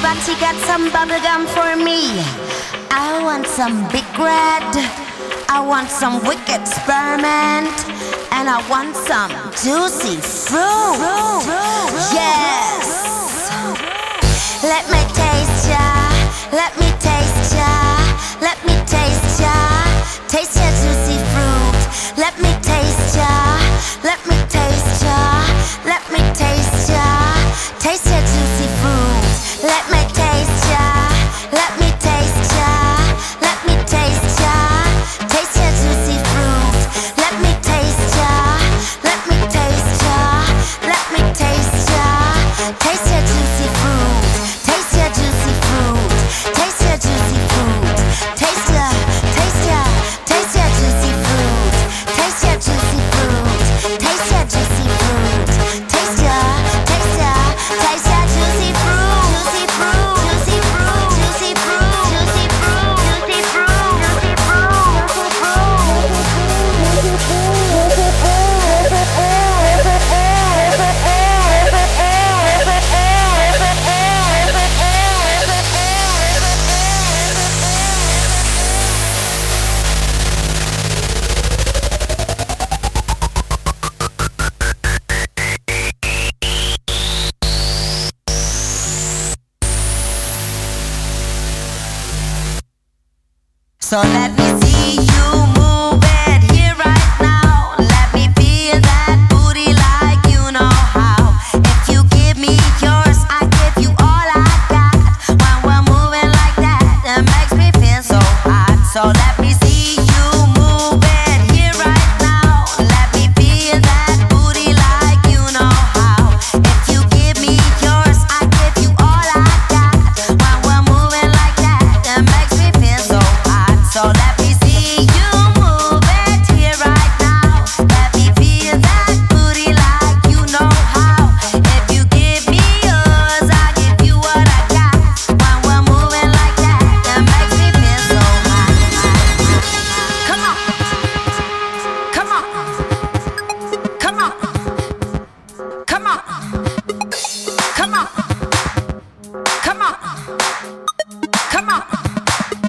but she got some bubblegum for me. I want some big red, I want some wicked spearmint, and I want some juicy fruit. Yes. Let me taste ya, let me taste ya, let me taste ya. Taste your juicy fruit. Let me taste ya, let me taste ya, let me taste ya. Taste your juicy fruit. Let me taste ya, let me taste ya, let me taste ya. Taste your juicy fruit. Let me taste ya, let me taste ya, let me taste ya. Taste your juicy fruit. Taste your juicy fruit. Taste your juicy fruit. Taste ya, taste ya, taste your juicy fruit. Taste your juicy fruit. Taste your juicy fruit. Taste ya, taste ya, taste your juicy fruit. Juicy fruit. Juicy fruit. Juicy fruit. Juicy fruit. Juicy fruit. So let me see you move it here right now. Let me feel that booty like you know how. If you give me yours, I give you all I got. When we're moving like that, it makes me feel so hot. So let me see you move it here right now. Let me feel that booty like you know how. If you give me yours, I give you all I got. When we're moving like that, it makes me feel so hot. So let me see you move it here right now. Let me feel that booty like you know how. If you give me yours, I give you what I got. When we're moving like that, it makes me feel so hot. Come on, come on, come on, come on, come on, come on, come on.